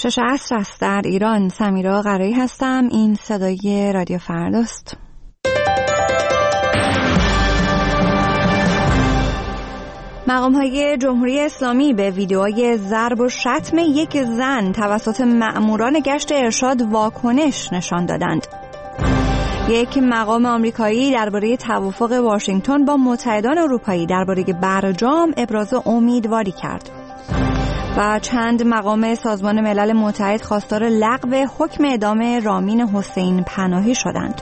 6 عصر است در ایران. سمیرا قرایی هستم. این صدای رادیو فرداست. مقام‌های جمهوری اسلامی به ویدئوی ضرب و شتم یک زن توسط مأموران گشت ارشاد واکنش نشان دادند. یک مقام آمریکایی درباره توافق واشنگتن با متحدان اروپایی درباره برجام ابراز امیدواری کرد. و چند مقام سازمان ملل متحد خواستار لغو حکم اعدام رامین حسین پناهی شدند.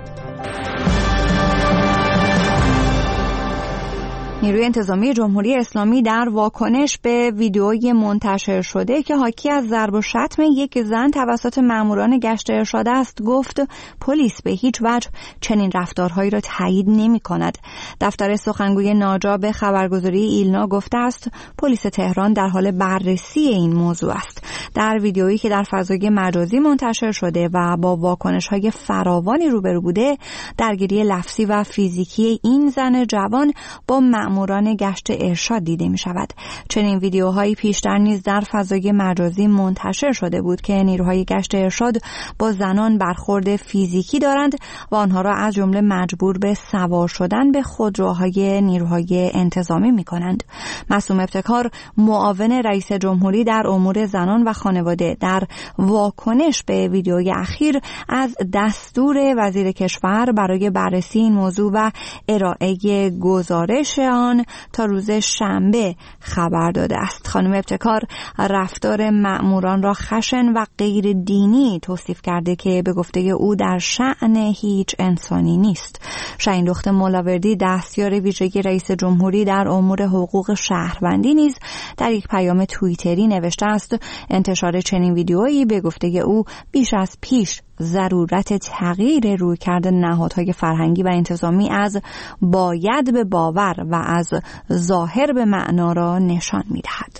نیروی انتظامی جمهوری اسلامی در واکنش به ویدئوی منتشر شده که حاکی از ضرب و شتم یک زن توسط ماموران گشت ارشاد است گفت پلیس به هیچ وجه چنین رفتارهایی را تایید نمی‌کند. دفتر سخنگوی ناجا به خبرگزاری ایلنا گفته است پلیس تهران در حال بررسی این موضوع است. در ویدئویی که در فضای مجازی منتشر شده و با واکنش‌های فراوانی روبرو بوده، درگیری لفظی و فیزیکی این زن جوان با ماموران گشت ارشاد دیده می شود. چنین ویدیوهایی پیشتر نیز در فضای مجازی منتشر شده بود که نیروهای گشت ارشاد با زنان برخورد فیزیکی دارند و آنها را از جمله مجبور به سوار شدن به خودروهای نیروهای انتظامی می کنند. معصوم ابتکار، معاون رئیس جمهوری در امور زنان و خانواده، در واکنش به ویدیوی اخیر از دستور وزیر کشور برای بررسی این موضوع و ارائه گزارش آن تا روز شنبه خبر داده است. خانم ابتکار رفتار مأموران را خشن و غیر دینی توصیف کرده که به گفته او در شأن هیچ انسانی نیست. شاهین دخت مولاوردی، دستیار ویژه رئیس جمهوری در امور حقوق شهروندی، نیز در یک پیام توییتری نوشته است انتشار چنین ویدیویی به گفته او بیش از پیش ضرورت تغییر رویکرد نهادهای فرهنگی و انتظامی از باید به باور و از ظاهر به معنا را نشان می‌دهد.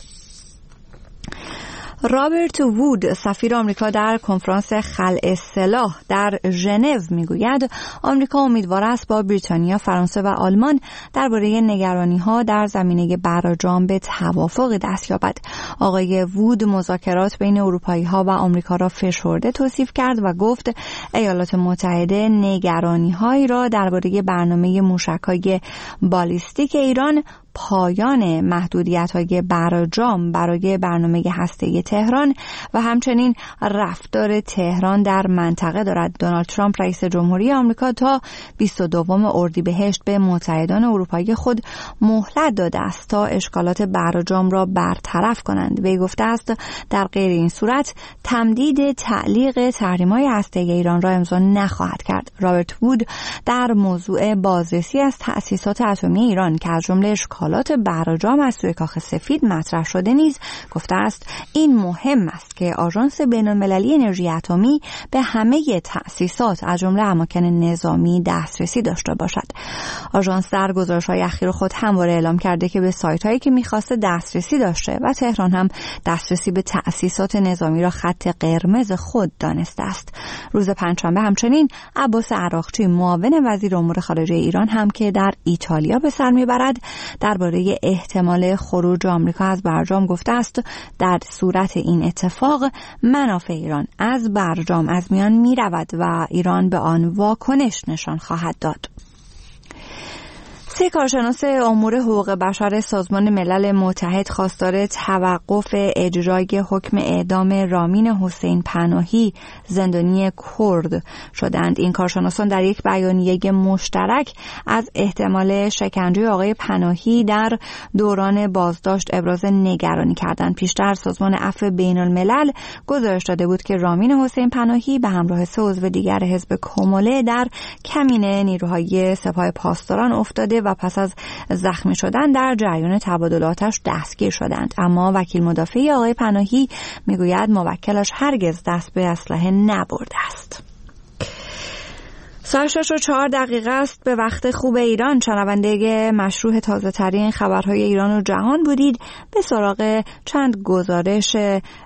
رابرت وود، سفیر آمریکا در کنفرانس خلع سلاح در ژنو، میگوید آمریکا امیدوار است با بریتانیا، فرانسه و آلمان درباره نگرانی‌ها در زمینه برجام به توافق دست یابد. آقای وود مذاکرات بین اروپایی‌ها و آمریکا را فشرده توصیف کرد و گفت ایالات متحده نگرانی‌هایی را درباره برنامه موشک‌های بالیستیک ایران، پایان محدودیت‌های برجام برای برنامه هسته‌ای تهران و همچنین رفتار تهران در منطقه دارد. دونالد ترامپ رئیس جمهوری آمریکا تا 22 اردیبهشت به متحدان اروپایی خود مهلت داده است تا اشکالات برجام را برطرف کنند. وی گفته است در غیر این صورت تمدید تعلیق تحریم‌های هسته‌ای ایران را امضا نخواهد کرد. رابرت وود در موضوع بازرسی از تأسیسات اتمی ایران که از جمله اشکالات برجام از سوی کاخ سفید مطرح شده نیز گفته است این مهم است که آژانس بین‌المللی انرژی اتمی به همه تأسیسات از جمله اماکن نظامی دسترسی داشته باشد. آژانس در گزارش‌های اخیر خود همواره اعلام کرده که به سایت‌هایی که می‌خواسته دسترسی داشته و تهران هم دسترسی به تأسیسات نظامی را خط قرمز خود دانسته است. روز پنجشنبه همچنین عباس عراقچی، معاون وزیر امور خارجه ایران هم که در ایتالیا به سر میبرد، درباره احتمال خروج آمریکا از برجام گفته است در صورت این اتفاق منافع ایران از برجام از میان می رود و ایران به آن واکنش نشان خواهد داد. 3 کارشناس امور حقوق بشر سازمان ملل متحد خواستار توقف اجرای حکم اعدام رامین حسین پناهی، زندانی کرد شدند. این کارشناسان در یک بیانیه مشترک از احتمال شکنجه آقای پناهی در دوران بازداشت ابراز نگرانی کردند. پیشتر سازمان عفو بین الملل گزارش داده بود که رامین حسین پناهی به همراه 3 عضو دیگر حزب کموله در کمین نیروهای سپاه پاسداران افتاده و پس از زخمی شدن در جریان تبادلاتش دستگیر شدند. اما وکیل مدافع آقای پناهی میگوید موکلش هرگز دست به اسلحه نبرده است. ساعت 6:04 است به وقت خوب ایران. شنونده مشروع تازه ترین خبرهای ایران و جهان بودید. به سراغ چند گزارش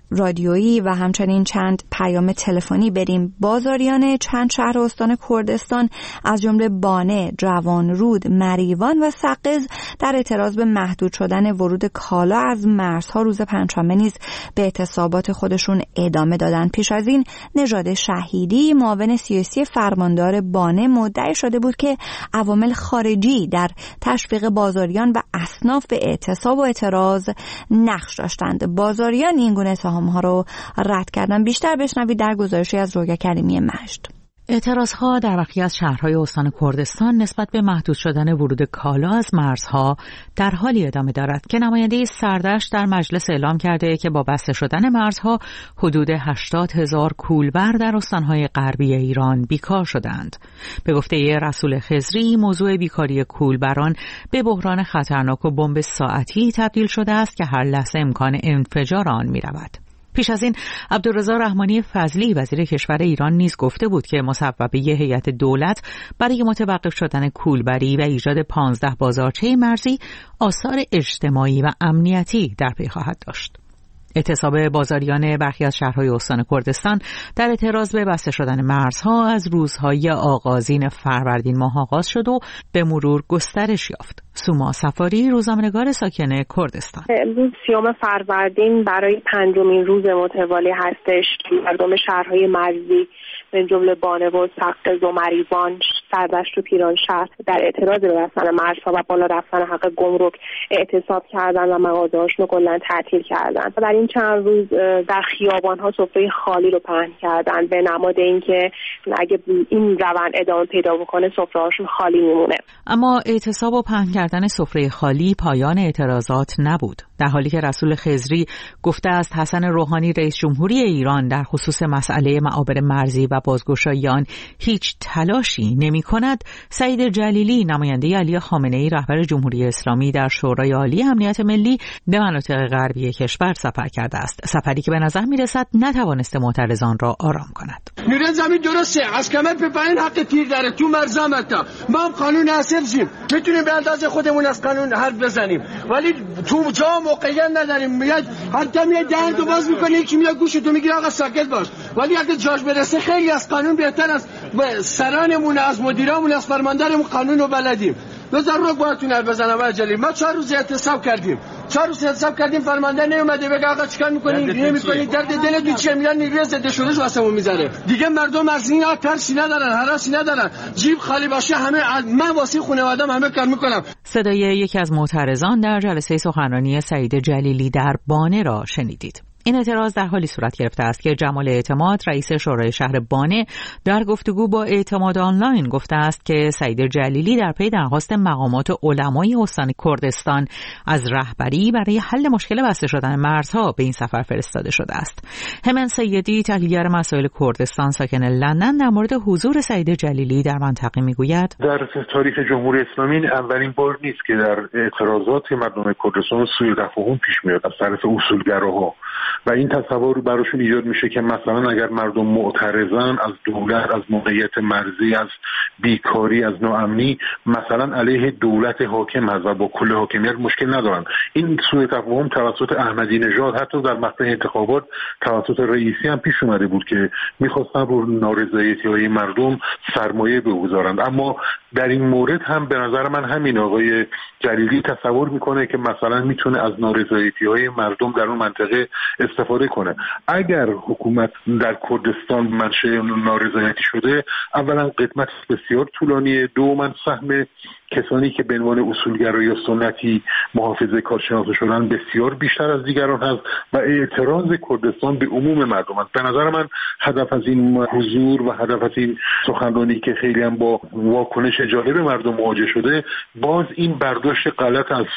رادیویی و همچنین چند پیام تلفنی بریم. بازاریان چند شهر استان کردستان از جمله بانه، جوانرود، مریوان و سقز در اعتراض به محدود شدن ورود کالا از مرزها روز پنجشنبه نیز به اعتصابات خودشون ادامه دادند. پیش از این نژاد شهیدی، معاون سیاسی فرماندار بانه، مدعی شده بود که عوامل خارجی در تشویق بازاریان و اصناف به اعتصاب و اعتراض نقش داشتند. بازاریان این گونه اتهام‌ها رو رد کردن. بیشتر بشنوید در گزارشی از رویا کریمی مجد. اعتراضها در برخی از شهرهای استان کردستان نسبت به محدود شدن ورود کالا از مرزها در حالی ادامه دارد که نماینده سردشت در مجلس اعلام کرده که با بسته شدن مرزها حدود 80,000 کولبر در استانهای غربی ایران بیکار شدند. به گفته رسول خضری، موضوع بیکاری کولبران به بحران خطرناک و بمب ساعتی تبدیل شده است که هر لحظه امکان انفجار آن می‌رود. پیش از این عبدالرضا رحمانی فضلی وزیر کشور ایران نیز گفته بود که مصوبه هیئت دولت برای متوقف شدن کولبری و ایجاد 15 بازارچه مرزی آثار اجتماعی و امنیتی در پی خواهد داشت. اعتصاب بازاریان برخی از شهرهای استان کردستان در اعتراض به بسته شدن مرزها از روزهای آغازین فروردین ماه آغاز شد و به مرور گسترش یافت. سوما سفاری، روزنامه‌نگار ساکن کردستان: امروز 30 فروردین برای 5مین روز متوالی هستش که مردم شهرهای مرزی من جمله بانه و سقز و مریوان، سردشت و پیرانشهر در اعتراض به بستن مرزها و بالا رفتن حق گمرک اعتصاب کردن و مغازه‌هاشون رو کلاً تعطیل کردن. در این چند روز در خیابان‌ها سفره خالی رو پهن کردن به نماد اینکه اگه این روند ادامه پیدا بکنه سفره‌هاشون خالی میمونه. اما اعتصاب و پهن کردن سفره خالی پایان اعتراضات نبود، در حالی که رسول خضری گفته است حسن روحانی رئیس جمهوری ایران در خصوص مسئله معابر مرزی و بازگشایی آن هیچ تلاشی نمی‌کند. سعید جلیلی، نماینده علی خامنه‌ای رهبر جمهوری اسلامی در شورای عالی امنیت ملی، به مناطق غربی کشور سفر کرده است، سفری که به نظر می‌رسد نتوانسته معترضان را آرام کند. میره زمین درسته، از کمر به پایین حق تیر داره، تو مرزامتا ما هم قانون حاصلیم، میتونیم به اندازه خودمون از قانون حرف بزنیم، ولی تو جا موقعیت نداریم. میاد حتی میاد درد باز میکنه، یکی میاد گوشتو میگیره آقا ساکت باش، ولی اگه جاش برسه خیلی از قانون بهتر است. سرانمون، از مدیرامون، از فرماندارمون قانون رو بلدیم. بذار رو باهاتون حرف بزنم اجلی. ما 4 روز اعتصاب کردیم، فرمانده نیومده بگه آقا چیکار میکنین نمیکنین، درد دلتون چیه؟ میان نیروی ضد شورش واسمون میذاره. دیگه مردم از این ترسی ندارن، هراسی ندارن، جیب خالی باشه همه من واسه خانواده‌ام همه کار میکنم. صدای یکی از معترضان در جلسه سخنرانی سعید جلیلی در بانه را شنیدید. این اعتراض در حالی صورت گرفته است که جمال اعتماد، رئیس شورای شهر بانه، در گفتگو با اعتماد آنلاین گفته است که سعید جلیلی در پی درخواست مقامات علمای استان کردستان از رهبری برای حل مشکل بسته شدن مرزها به این سفر فرستاده شده است. همن سیدی، تحلیلگر مسائل کردستان ساکن لندن، در مورد حضور سعید جلیلی در منطقه میگوید: در تاریخ جمهوری اسلامی اولین بار نیست که در اعتراضات مردم کردستان سوء تفاهم پیش میاد از طرف اصولگراها و این تصور براشون ایجاد میشه که مثلا اگر مردم معترضن از دولت، از موقعیت مرزی، از بیکاری، از ناامنی، مثلا علیه دولت حاکم هست و با کل حاکمیت مشکل ندارن. این سوء تفاهم توسط احمدی نژاد حتی در مقطع انتخابات توسط رئیسی هم پیش اومده بود که میخواستن رو نارضایتی‌های مردم سرمایه بگذارند. اما در این مورد هم به نظر من همین آقای جلیلی تصور میکنه که مثلا میتونه از نارضایتی‌های مردم در اون منطقه استفاده کنه. اگر حکومت در کردستان منشأ نارضایتی شده، اولا قدمت بسیار طولانیه، دوما سهم کسانی که به عنوان اصولگرا یا سنتی محافظه کار شناخته شدن بسیار بیشتر از دیگران هست و اعتراض کردستان به عموم مردم است. به نظر من هدف از این حضور و هدف از این سخنرانی که خیلی هم با واکنش جالب مردم مواجه شده، باز این برداشت غلط از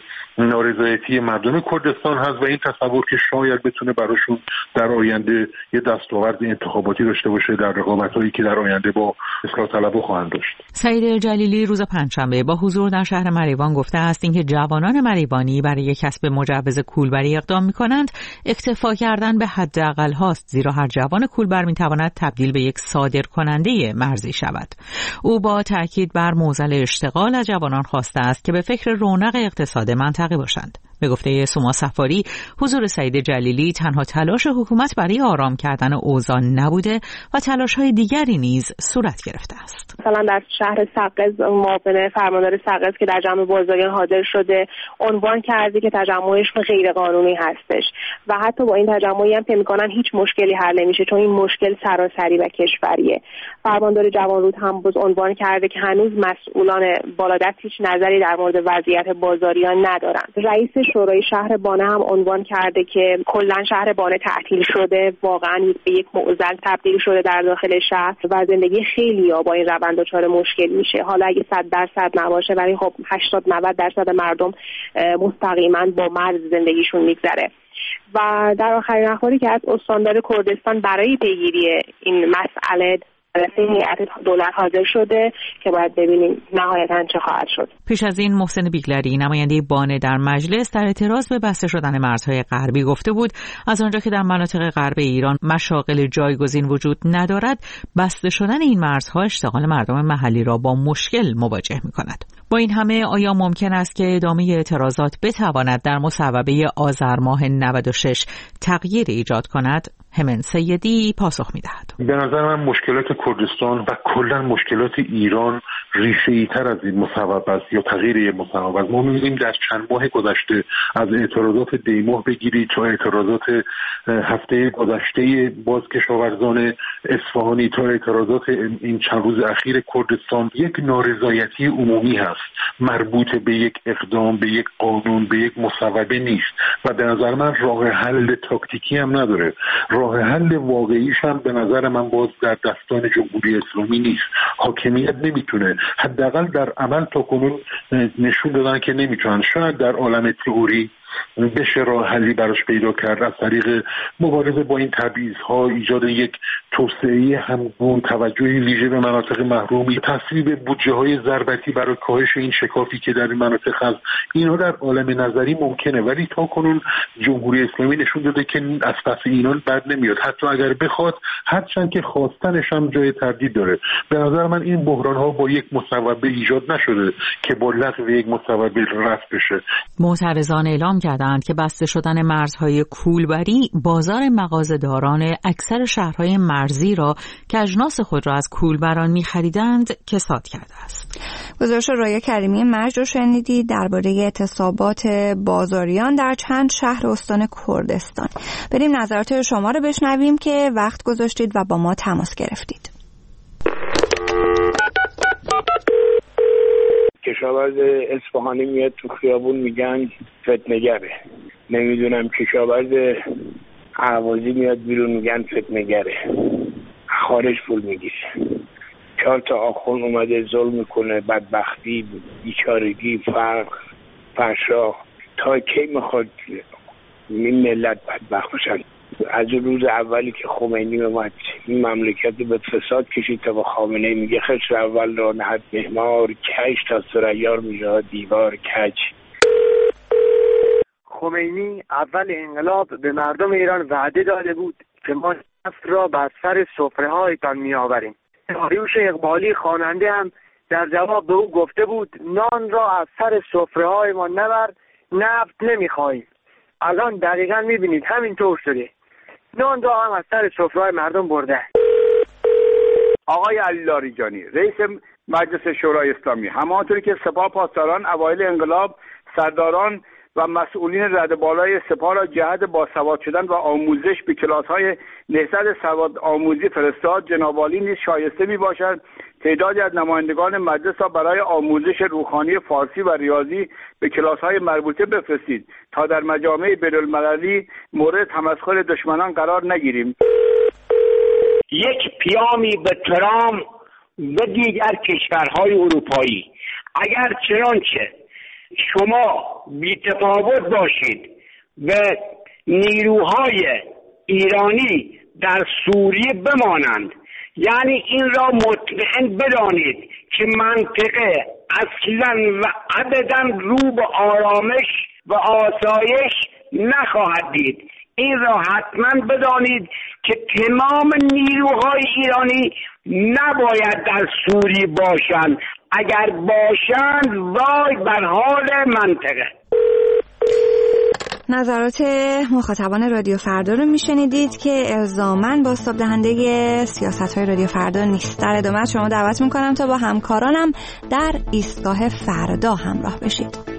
نارضایتی مردم کردستان هست و این تصور که شاید بتونه براشون در آینده یه دستاورد انتخاباتی داشته باشه در رقابت‌هایی که در آینده با اصلاح طلبها خواهند داشت. سعید جلیلی روز پنجشنبه با حضور در شهر مریوان گفته است اینکه جوانان مریوانی برای کسب مجوز کولبری اقدام می‌کنند اکتفا کردن به حداقل هاست، زیرا هر جوان کولبر می‌تواند تبدیل به یک صادرکننده مرزی شود. او با تاکید بر معضل اشتغال از جوانان خواسته است که به فکر رونق اقتصاد منطقه باشند. به گفته سوما صفاری، حضور سعید جلیلی تنها تلاش حکومت برای آرام کردن اوضاع نبوده و تلاش‌های دیگری نیز صورت گرفته است. مثلا در شهر سقز معاون فرماندار سقز که در جمع بازاریان حاضر شده عنوان کرده که تجمعش غیر قانونی هستش و حتی با این تجمعی هم فکر می‌کنن هیچ مشکلی حل نمیشه چون این مشکل سراسری و کشوریه. فرماندار جوانرود هم باز عنوان کرده که هنوز مسئولان بالادست هیچ نظری در مورد وضعیت بازاریان ندارن. رئیس شورای شهر بانه هم عنوان کرده که کلا شهر بانه تعطیل شده، واقعا به یک معضل تبدیل شده در داخل شهر و زندگی خیلی‌ها با این روند دچار مشکل میشه. حالا اگه 100% نباشه ولی خب 80-90% مردم مستقیما با مرز زندگیشون میگذره. و در آخرین اخباری که از استاندار کردستان برای پیگیری این مسئله هیئت دولت حاضر شده که باید ببینیم نهایتاً چه خواهد شد. پیش از این محسن بیگلری نماینده بانه در مجلس در اعتراض به بسته شدن مرزهای غربی گفته بود از آنجا که در مناطق غرب ایران مشاغل جایگزین وجود ندارد، بسته شدن این مرزها اشتغال مردم محلی را با مشکل مواجه می‌کند. با این همه آیا ممکن است که ادامه اعتراضات بتواند در مصوبه آذر ماه 96 تغییر ایجاد کند؟ همن سیدی پاسخ می‌دهد. به نظر من مشکلات کردستان و کلا مشکلات ایران ریشه‌ای تر از این مصوبه است یا تغییر مصوبه است. ما می‌بینیم در چند ماه گذشته از اعتراضات دیماه بگیرید تا اعتراضات هفته گذشته باز کشاورزان اصفهانی تا اعتراضات این چند روز اخیر کردستان، یک نارضایتی عمومی هست مربوط به یک اقدام، به یک قانون، به یک مصوبه نیست و به نظر من راه حل تاکتیکی هم نداره. راه حل واقعیش هم به نظر من باز در دستان جمهوری اسلامی نیست. حاکمیت نمیتونه، حداقل در عمل تا کنون نشون دادن که نمیتونن. شاید در عالم تئوری بشه راه حلی براش پیدا کرد از طریق مبارزه با این تبعیض‌ها، ایجاد یک توسعه همگون، توجهی ویژه به مناطق محرومی، تصویب بودجه‌های ضربتی برای کاهش این شکافی که در این مناطق هست. اینها در عالم نظری ممکنه ولی تا کنون جمهوری اسلامی نشون داده که از پس اینان بر نمیاد، حتی اگر بخواد، هرچند که خواستنش هم جای تردید داره. به نظر من این بحران‌ها با یک مصوبه ایجاد نشده که با لغو یک مصوبه رفع بشه. معترضان اعلام کردند که بسته شدن مرزهای کولبری بازار مغازه‌داران اکثر شهرهای مرزی را که اجناس خود را از کولبران می‌خریدند کساد کرده است. گزارش رایه کریمی مرج را شنیدید درباره اعتصابات بازاریان در چند شهر استان کردستان. بریم نظرات شما را بشنویم که وقت گذاشتید و با ما تماس گرفتید. کشاورز اصفهانی میاد تو خیابون میگن فتنه‌گره. نمیدونم کشاورز اهوازی میاد بیرون میگن فتنه‌گره. خارج پول میگیره. 4 تا آخوند اومده ظلم میکنه، بدبختی، بیچارگی، فحشا. تا کی میخواد این ملت بدبخت باشن؟ از روز اولی که خمینی اومد این مملکت به فساد کشید تا با خامنه‌ای میگه خشت اول را نهد مهمار کش تا سریار میشه دیوار کج. خمینی اول انقلاب به مردم ایران وعده داده بود که ما نفت را بر سر سفره‌هایتان میآوریم. داریوش اقبالی خواننده هم در جواب به او گفته بود نان را از سر سفره‌های ما نبر، نفت نمیخواهیم. الان دقیقاً میبینید همینطور شده. نان را هم از سر سفره‌های مردم برده. آقای علی لاریجانی رئیس مجلس شورای اسلامی، همانطوری که سپاه پاسداران اوایل انقلاب سرداران و مسئولین رده بالای سپاه را جهت باسواد شدن و آموزش به کلاس‌های نهضت سواد آموزی فرستاد، جناب عالی نیز شایسته می‌باشد تعدادی از نمایندگان مجلس را برای آموزش روحانی فارسی و ریاضی به کلاس‌های مربوطه بفرستید تا در مجامع بین‌المللی مورد تمسخر دشمنان قرار نگیریم. یک پیامی به ترام و دیگر کشورهای اروپایی، اگر چنانچه شما بی‌تفاوت باشید و نیروهای ایرانی در سوریه بمانند، یعنی این را مطمئن بدانید که منطقه اصلا و ابدا رو به آرامش و آسایش نخواهد دید. این را حتما بدانید که تمام نیروهای ایرانی نباید در سوریه باشند. اگر باشند وای بر حال منطقه. نظرات مخاطبان رادیو فردا رو میشنیدید که الزاماً بازتاب دهنده سیاست‌های رادیو فردا نیست. در ادامه شما دعوت میکنم تا با همکارانم در ایستگاه فردا همراه بشید.